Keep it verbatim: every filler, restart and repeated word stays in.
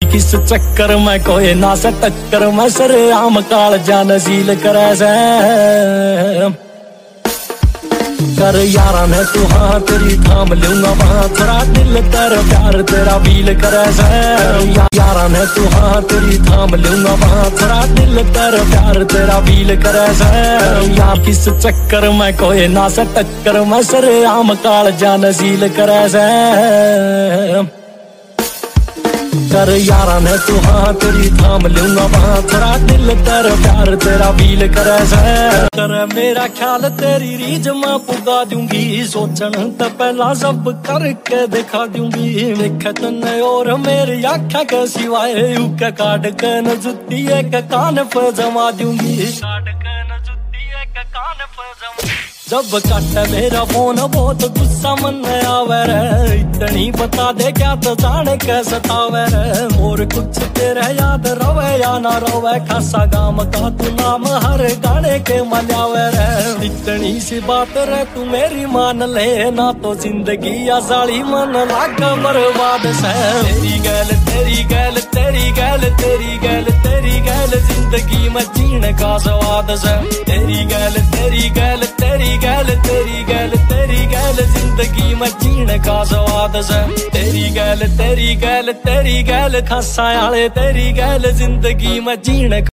किस चक्कर में कोई ना से टक्कर में सरे आम काल जान झील करे से कर यारा ने तू हाँ तेरी थाम लूंगा वहाँ थोड़ा दिल तेरा प्यार तेरा फील करे से या, यारा ने तू हाँ तेरी थाम लूंगा वहाँ थोड़ा दिल तेरा प्यार तेरा फील करे से या किस चक्कर में कोई ना से टक्कर में सरे आम काल जान झील करे से कर यारा ने तू हाँ तेरी थाम लूंगा वहाँ थोड़ा दिल तेरा प्यार तेरा फील करे से कर मेरा ख्याल तेरी रीझ मैं पुगा दूंगी सोचन तो पहला सब करके दिखा दूंगी देखे तन्ने और मेरी आँखा के सिवाय उके काट के न जुत्ती एक कान पे जमा दूंगी काट के न जुत्ती एक कान पे जमा जब कट मेरा फोन बहुत गुस्सा मन आवे रे इतनी बता दे क्या तो जाने कैसे सतावे रे और कुछ तेरा याद रवे या ना रवे खासा गाम का तू नाम हर गाने के मनावे रे इतनी सी बात रे तू मेरी मान ले ना तो जिंदगी आजाली मन लाग बर्बाद से तेरी गैल तेरी गैल तेरी गैल तेरी गैल तेरी गैल जिंदगी में जीने का स्वाद से तेरी गैल तेरी गैल तेरी गैल तेरी गैल तेरी गैल जिंदगी में जीने का स्वाद से तेरी गैल तेरी गैल तेरी गैल खासा आले तेरी गैल जिंदगी में जीने